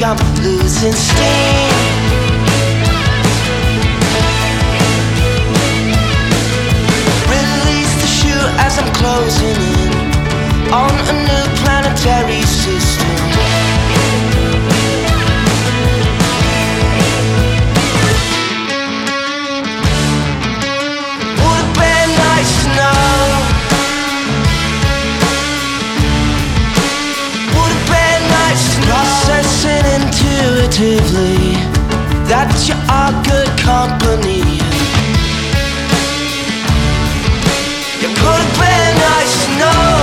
I'm losing steam. Release the chute as I'm closing in on a new planetary system. Would have been nice to know. Would have been nice to know. Processing intuitively that you are good company. It could have been nice to know.